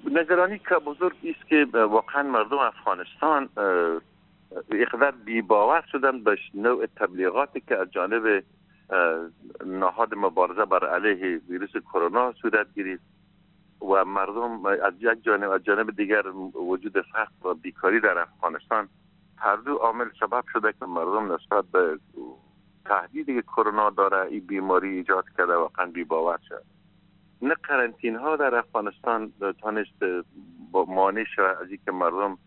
نگرانی که بزرگی است که واقعا مردم افغانستان اقدر بی‌باور شدن به نوع تبلیغاتی که از جانب نهاد مبارزه بر علیه ویروس کرونا صورت گرفت و مردم از یک جانب از جانب دیگر وجود فقر و بیکاری در افغانستان هر دو عامل سبب شده که مردم نسبت به تهدیدی که کرونا داره این بیماری ایجاد کرده واقعا بی‌باور شد. نه قرنطینه ها در افغانستان تانست با مانع شود از اینکه مردم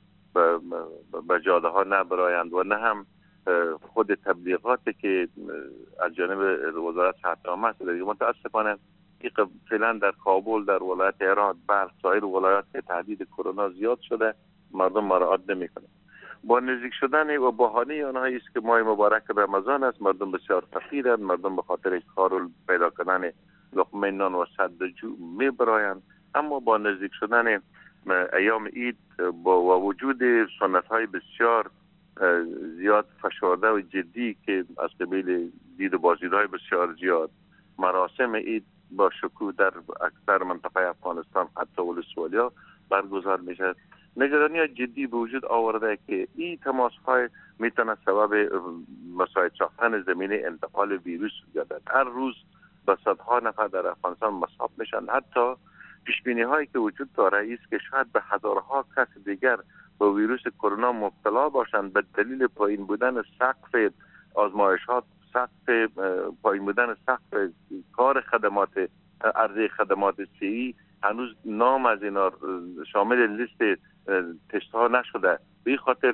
به جاده ها نبرایند و نه هم خود تبلیغاتی که از جانب وزارت صحت عامه شده. متاسفانه فعلا در کابل، در ولایت هرات، بلخ، سایر ولایات که تهدید کرونا زیاد شده مردم مراعات نمیکنند. با نزدیک شدن و بهانه آنها است که ماه مبارک رمضان است، مردم بسیار فقیرند، مردم به خاطر کار پیدا کردن لقمه نان و سد جو میبرایند. اما با نزدیک شدن ایام عید با وجود سنت های بسیار زیاد فشرده و جدی که از قبیل دید و بازدیدهای بسیار زیاد، مراسم عید با شکوه در اکثر منطقه افغانستان حتی ولسوالیا برگزار میشه. نگرانی جدی به وجود آورده که این تماس های میتونه سبب مساعد ساختن زمینه انتقال ویروس گردد. هر روز به صدها نفر در افغانستان مصاب میشن. حتی پیش بینی هایی که وجود داره است که شاید به هزارها کس دیگر با ویروس کرونا مبتلا باشند به دلیل پایین بودن سقف آزمایشات، پایین بودن سقف کار خدمات عرضه خدمات صحی. هنوز نام از اینا شامل لیست تست ها نشده. به این خاطر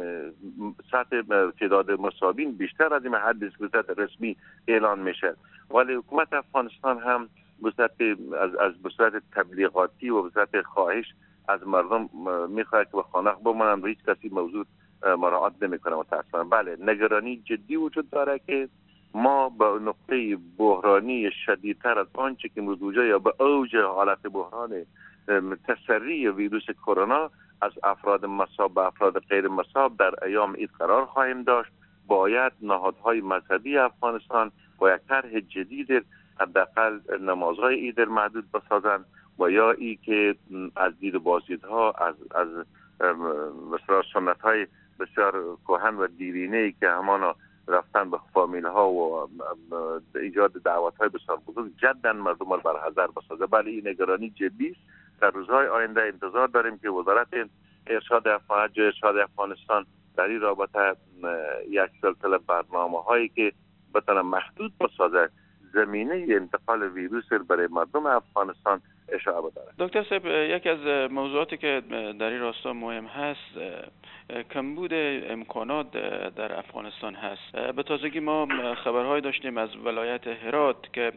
سطح تعداد مصابین بیشتر از این حد به رسمی اعلان میشه. ولی حکومت افغانستان هم به صورت تبلیغاتی و به صورت خواهش از مردم میخواد که به خانه بمانند و هیچ کسی موضوع مراعات نمیکنه. متاسفانه بله نگرانی جدی وجود داره که ما به نقطه بحرانی شدیدتر از آنچه که مروجه یا به اوج حالت بحران تسری ویروس کرونا از افراد مصاب به افراد غیر مصاب در ایام عید قرار خواهیم داشت. باید نهادهای مذهبی افغانستان با یک طرح جدید حداقل نمازهای عید محدود بسازند و یا ای که از دید و بازدیدها از مثلا سنت های بسیار کهن و دیرینه‌ای که همانا رفتن به فامیل ها و ایجاد دعوت های بسیار بزرگ جدا مردم را بر حذر بسازه. بله این نگرانی جدی است. در روزهای آینده انتظار داریم که وزارت ارشاد افغانستان در این رابطه یک سلسله برنامه هایی که بتونه محدود بسازه زمینه انتقال ویروس برای مردم افغانستان اشاره بداره. دکتر صاحب یکی از موضوعاتی که در این راستا مهم هست کمبود امکانات در افغانستان هست. به تازگی ما خبرهای داشتیم از ولایت هرات که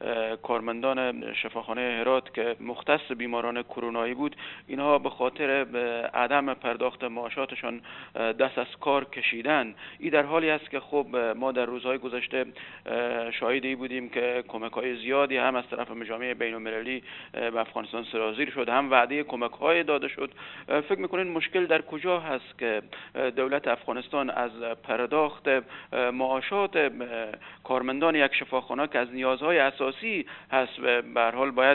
کارمندان شفاخانه هرات که مختص بیماران کرونایی بود، اینها به خاطر عدم پرداخت معاشاتشان دست از کار کشیدن. این در حالی است که خب ما در روزهای گذشته شاهدی بودیم که کمک‌های زیادی هم از طرف مجامع بین‌المللی به افغانستان سرازیر شد، هم وعده کمک‌های داده شد. فکر می‌کنین مشکل در کجا هست که دولت افغانستان از پرداخت معاشات کارمندان یک شفاخانه که از نیازهای اساسی هست به هر حال باید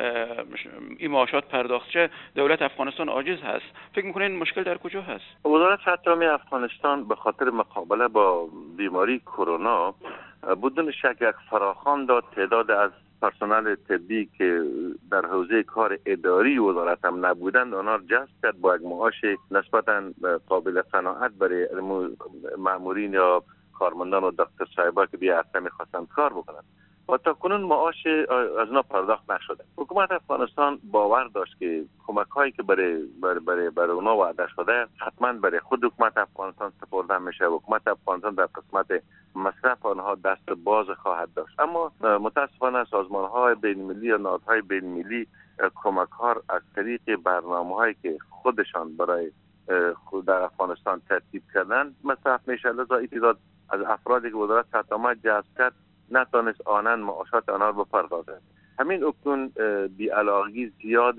این معاشات پرداخت شه، دولت افغانستان عاجز هست؟ فکر می‌کنین مشکل در کجا هست؟ وزارت صحت عامه افغانستان به خاطر مقابله با بیماری کرونا بدون شک یک فراخوان داد. تعداد از پرسنل طبی که در حوزه کار اداری وزارت هم نبودند آنها جذب کرد با یک معاش نسبتاً قابل قناعت برای مامورین یا کارمندان و دکتر صاحبا که بیا هفته می‌خواستند کار بکنند و تا کنون معاش از اونا پرداخت نشده. حکومت افغانستان باور داشت که کمک‌هایی که برای اونا وعده شده حتما برای خود حکومت افغانستان سپرده میشه. حکومت افغانستان در قسمت مصرف آنها دست باز خواهد داشت. اما متاسفانه سازمان‌های بین‌المللی و نهادهای بین‌المللی کمک‌ها از طریق برنامه‌هایی که خودشان برای خود در افغانستان ترتیب کردن مصرف میشه. لذا تعداد از افرادی که وزارت صحت عامه جذب کرد نتونست آنان معاشات آنها رو بپردازند. همین اکنون بی‌علاقگی زیاد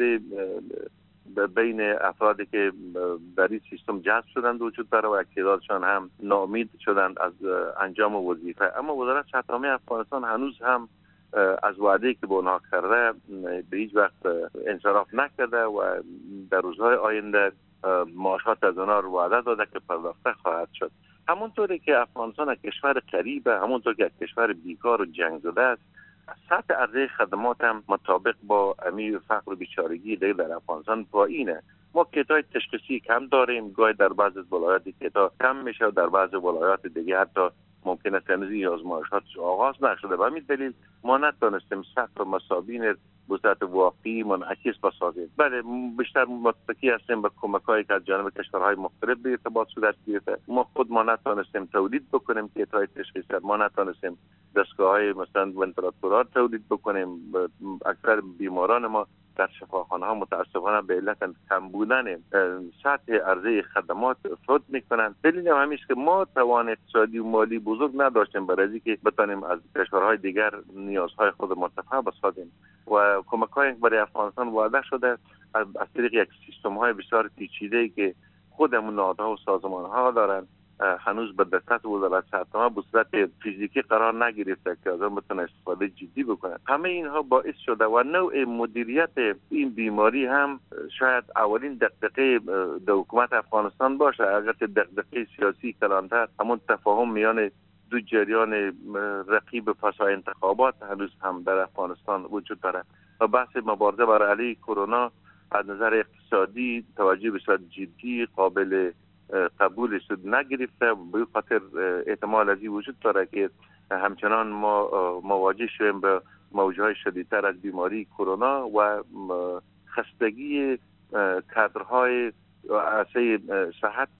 بین افرادی که در این سیستم جذب شدند وجود داره و تعدادشان هم ناامید شدند از انجام وظیفه. اما وزارت صحت عامه افغانستان هنوز هم از وعده‌ای که به اونها کرده به هیچ وقت انصراف نکرده و در روزهای آینده معاشات از اونها رو وعده داده که پرداخته خواهد شد. همونطوری که افغانستان یک کشور غریبه، همونطور که یک کشور بیکار و جنگ زده است، سطح عرضه خدمات هم مطابق با امی فقر و بیچارگی دیگه در افغانستان پایینه. ما کیتای تشخیصی کم داریم، گاهی در بعض ولایات کیتا کم میشه و در بعض ولایات دیگه حتی ممکنه تنظیم آزمایشاتش آغاز نشده. و همین دلیل ما نتونستیم سطح مسابین به صورت واقعی منعکس بسازیم. بله بیشتر متکی هستیم به کمک‌هایی که از جانب کشورهای مختلف به ارتباط صورت گرفته. ما نتونستیم تولید بکنیم کیتای تشخیصی، ما نتونستیم دستگاه‌های مثلا ونتیلاتورها تولید بکنیم. اکثر بیماران ما در شفاخانه‌ها متاسفانه به علت کم بودن سطح عرضه خدمات فوت میکنند. دلیل هم است که ما توان اقتصادی و مالی بزرگ نداشتیم برای اینکه بتونیم از کشورهای دیگر نیازهای خود مرتفع بسازیم و کمک‌های برای افغانستان وعده شده از طریق یک سیستم‌های بسیار پیچیده‌ای که خودمون نهادها و سازمان‌ها دارن هنوز به دست وزارت صحت به صورت فیزیکی قرار نگرفته که از آن بتونه استفاده جدی بکنه. همه اینها باعث شده و نوع مدیریت این بیماری هم شاید اولین دغدغه در حکومت افغانستان باشه. اگر دغدغه سیاسی کلانتر همون تفاهم میان دو جریان رقیب فسای انتخابات هنوز هم در افغانستان وجود داره و بحث مبارزه بر علیه کرونا از نظر اقتصادی توجه به صورت جدی قابل قبول شد نگرفته. به خاطر احتمال ازی وجود داره که همچنان ما مواجه شویم به موجهای شدیدتر از بیماری کرونا و خستگی کادرهای عرصه صحت